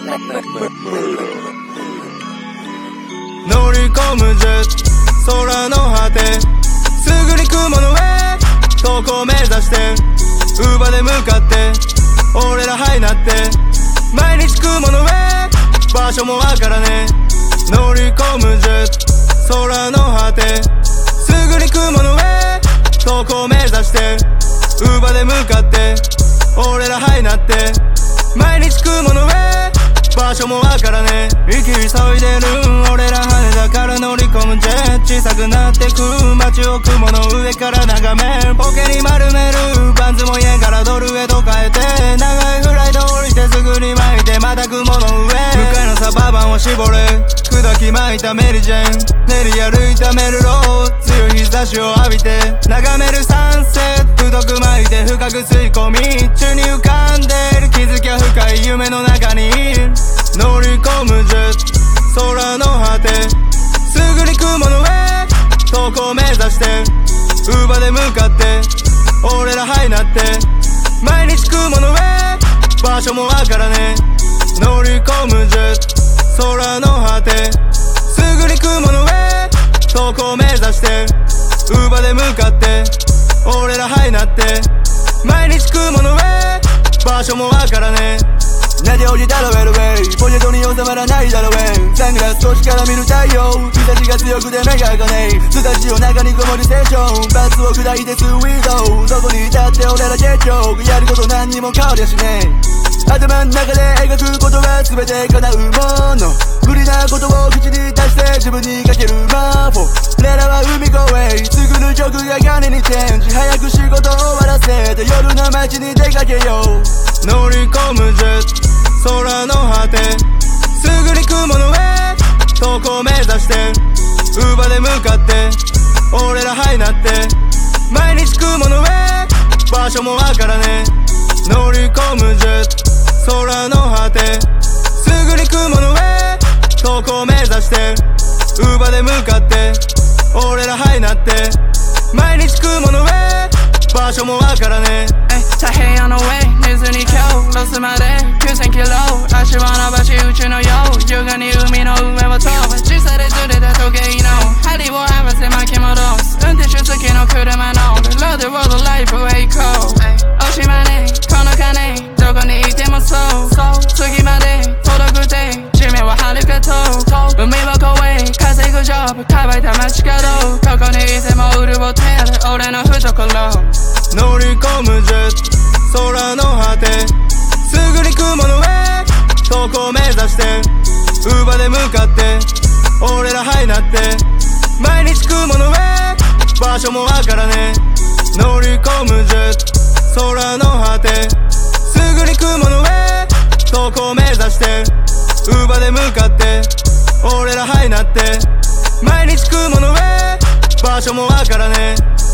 乗り込むジェット空の果て、すぐに雲の上遠くを目指して、ウーバーで向かって俺らハイなって、毎日雲の上場所もわからねえ。乗り込むジェット空の果て、すぐに雲の上遠くを目指して、ウーバーで向かって俺らハイなって、毎日雲の上場所もわからねえ。息急いでる俺ら羽田から乗り込むジェット、小さくなってく街を雲の上から眺める。ポケに丸めるバンズも家からドルへと変えて、長いフライト降りてすぐに巻いてまた雲の上、向かいのサババンを絞れ、砕き巻いたメリジェン、練り歩いたメルロー、強い日差しを浴びて眺めるサンセット、太く巻いて深く吸い込み宙に浮かんでる、気づきゃ深い夢の中にいる。乗り込むジェット空の果て、すぐに雲の上遠くを目指して、ウーバーで向かって俺らハイなって、毎日雲の上場所もわからねえ。乗り込むジェット空の果て、すぐに雲の上遠くを目指して、ウーバーで向かって俺らハイなって、毎日雲の上場所もわからねえ。 なぜ降りたらウェルウェイ、ポケットに収まらないだろウェイ、サングラス越しから見る太陽、日差しが強くて目が開かねえ、スタジオ中にこもるセッション、バスを砕いてスイート、どこにいたって俺ら結局やること何にも変わりゃしねえ。頭の中で描くことは全て叶うもの、無理なことを口に出して自分にかける魔法、俺らは海越え、すぐの曲が金にチェンジ、早く仕事終わらせて夜の街に出かけよう。 乗り込むジェット空の果て、すぐに雲の上遠くを目指して、ウーバーで向かって俺らハイなって、毎日雲の上場所もわからねえ。乗り込むジェット空の果て、すぐに雲の上遠くを目指して、ウーバーで向かって俺らハイなって、毎日雲の上場所もわからねえ。 太平洋の上寝ずに今日ロスまで9000キロ、足を伸ばし宇宙のよう優雅に海の上を飛ぶ、小さでずれた時計の針を合わせ巻き戻す、運転手付きの車のロードロードライフへ行こう。おしまねこの金どこにいてもそう次まで届くて地面は遥か遠く、海を越え稼ぐジョブ乾いた街角、ここにいても潤ってる俺の懐。 乗り込むジェット空の果て、すぐに雲の上遠くを目指して、ウーバーで向かって俺らハイなって、毎日雲の上場所もわからねえ。乗り込むジェット空の果て、すぐに雲の上遠くを目指して、ウーバーで向かって俺らハイなって、毎日雲の上場所もわからねえ。